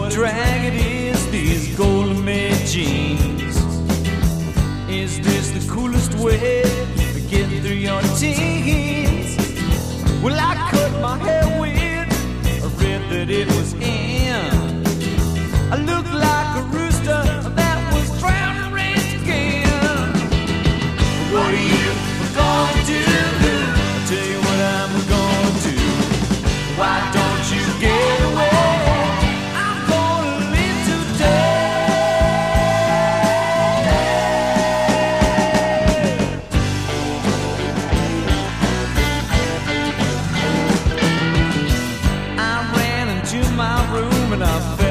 a drag it is, these golden made jeans. Is this the coolest way to get through your teens? Well, I cut my hair weird, I read that it was in. I look like a rooster that was drowned and raised again. What are you gonna do? I'll tell you what I'm gonna do. Why don't you get away? I'm gonna live today. I ran into my room and I felt